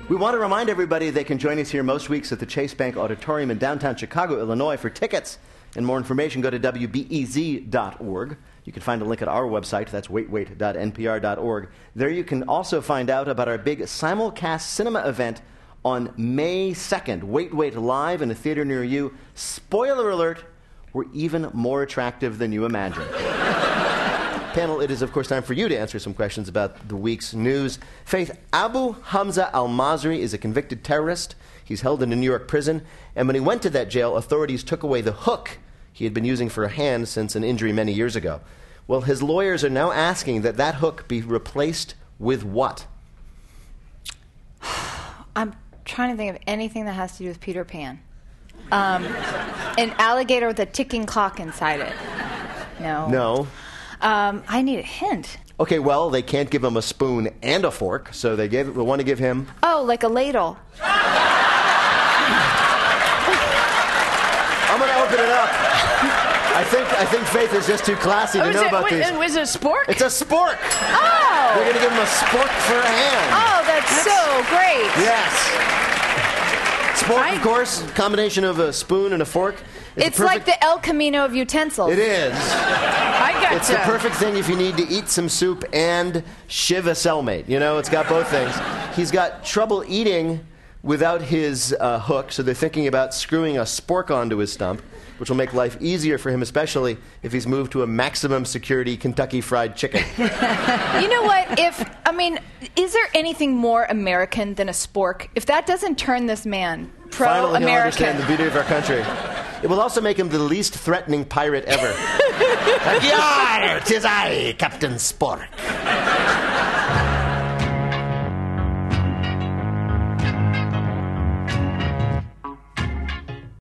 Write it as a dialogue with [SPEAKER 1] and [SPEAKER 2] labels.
[SPEAKER 1] We want to remind everybody they can join us here most weeks at the Chase Bank Auditorium in downtown Chicago, Illinois. For tickets and more information, go to WBEZ.org. You can find a link at our website. That's waitwait.npr.org. There you can also find out about our big simulcast cinema event on May 2nd. Wait, Wait Live in a theater near you. Spoiler alert, we're even more attractive than you imagine. Panel, it is, of course, time for you to answer some questions about the week's news. Faith, Abu Hamza al-Masri is a convicted terrorist. He's held in a New York prison. And when he went to that jail, authorities took away the hook he had been using for a hand since an injury many years ago. Well, his lawyers are now asking that that hook be replaced with what?
[SPEAKER 2] I'm trying to think of anything that has to do with Peter Pan. An alligator with a ticking clock inside it. No.
[SPEAKER 1] No.
[SPEAKER 2] I need a hint.
[SPEAKER 1] Okay, well, they can't give him a spoon and a fork, so they want to give him...
[SPEAKER 2] Oh, like a ladle.
[SPEAKER 1] I'm going to open it up. I think Faith is just too classy to know about these.
[SPEAKER 3] Was it a spork?
[SPEAKER 1] It's a spork.
[SPEAKER 2] Oh!
[SPEAKER 1] They're going to give him a spork for a hand.
[SPEAKER 2] Oh, that's so great.
[SPEAKER 1] Yes. Spork, of course, combination of a spoon and a fork.
[SPEAKER 2] It's like the El Camino of utensils.
[SPEAKER 1] It is.
[SPEAKER 3] I got
[SPEAKER 1] It's the perfect thing if you need to eat some soup and shiv a cellmate. You know, it's got both things. He's got trouble eating without his hook, so they're thinking about screwing a spork onto his stump, which will make life easier for him, especially if he's moved to a maximum security Kentucky Fried Chicken.
[SPEAKER 2] You know what? Is there anything more American than a spork? If that doesn't turn this man pro-American...
[SPEAKER 1] Finally, he'll understand the beauty of our country. It will also make him the least threatening pirate ever. Yar, 'tis I, Captain Spork.